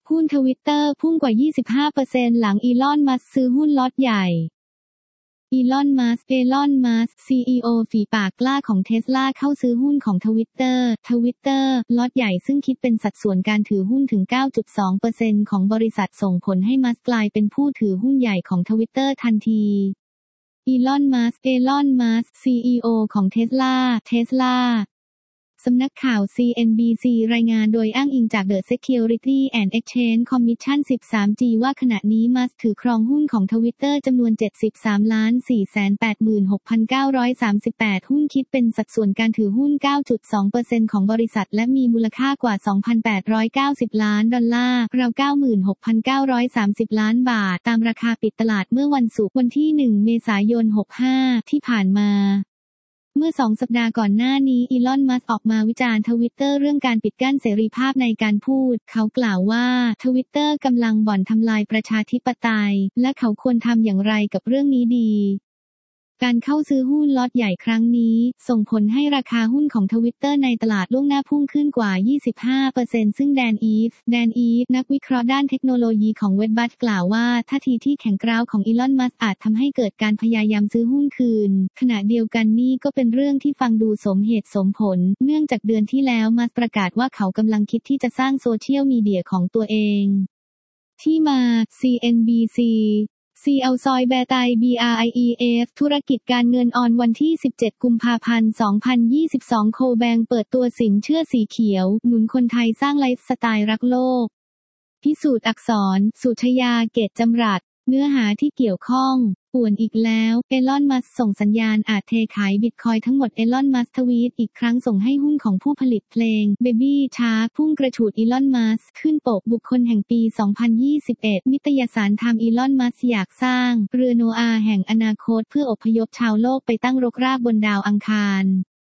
หุ้นทวิตเตอร์พุ่งกว่า 25% หลังอีลอน มัสก์ซื้อหุ้นล็อตใหญ่อีลอน มัสก์ CEO ฝีปากกล้าของเทสลาเข้าซื้อหุ้นของทวิตเตอร์ล็อตใหญ่ซึ่งคิดเป็นสัดส่วนการถือหุ้นถึง 9.2% ของบริษัทส่งผลให้มัสก์กลายเป็นผู้ถือหุ้นใหญ่ของทวิตเตอร์ทันทีอีลอน มัสก์ CEO ของเทสลาสำนักข่าว CNBC รายงานโดยอ้างอิงจาก The Security and Exchange Commission 13G ว่าขณะนี้มัสก์ถือครองหุ้นของทวิตเตอร์จำนวน 73,486,938 หุ้นคิดเป็นสัดส่วนการถือหุ้น 9.2% ของบริษัทและมีมูลค่ากว่า $2,890 ล้านราว 96,930 ล้านบาทตามราคาปิดตลาดเมื่อวันศุกร์วันที่ 1 เมษายน 65 ที่ผ่านมาเมื่อ2 สัปดาห์ก่อนหน้านี้อีลอน มัสก์ออกมาวิจารณ์ทวิตเตอร์เรื่องการปิดกั้นเสรีภาพในการพูดเขากล่าวว่าทวิตเตอร์กำลังบ่อนทำลายประชาธิปไตยและเขาควรทำอย่างไรกับเรื่องนี้ดีการเข้าซื้อหุ้นล็อตใหญ่ครั้งนี้ส่งผลให้ราคาหุ้นของทวิตเตอร์ในตลาดล่วงหน้าพุ่งขึ้นกว่า 25% ซึ่งแดนอีฟนักวิเคราะห์ด้านเทคโนโลยีของเว็บบัตกล่าวว่าท่าทีที่แข็งกร้าวของอีลอน มัสก์อาจทำให้เกิดการพยายามซื้อหุ้นคืนขณะเดียวกันนี่ก็เป็นเรื่องที่ฟังดูสมเหตุสมผลเนื่องจากเดือนที่แล้วมัสก์ประกาศว่าเขากำลังคิดที่จะสร้างโซเชียลมีเดียของตัวเองที่มา CNBC CL ซอยแบร์ไต BRIEF ธุรกิจการเงินออนวันที่ 17 กุมภาพันธ์ 2022 โคแบงเปิดตัวสินเชื่อสีเขียวหนุนคนไทยสร้างไลฟ์สไตล์รักโลกพิสูจน์อักษรสุชยาเกตจำรัดเนื้อหาที่เกี่ยวข้องป่วนอีกแล้วอีลอน มัสก์ส่งสัญญาณอาจเทขายบิตคอยน์ทั้งหมดอีลอน มัสก์ทวีตอีกครั้งส่งให้หุ้นของผู้ผลิตเพลง Baby Shark พุ่งกระฉูดอีลอน มัสก์ขึ้นปกบุคคลแห่งปี 2021 นิตยสารไทม์อีลอน มัสก์อยากสร้างเรือโนอาห์แห่งอนาคตเพื่ออพยพชาวโลกไปตั้งรกรากบนดาวอังคาร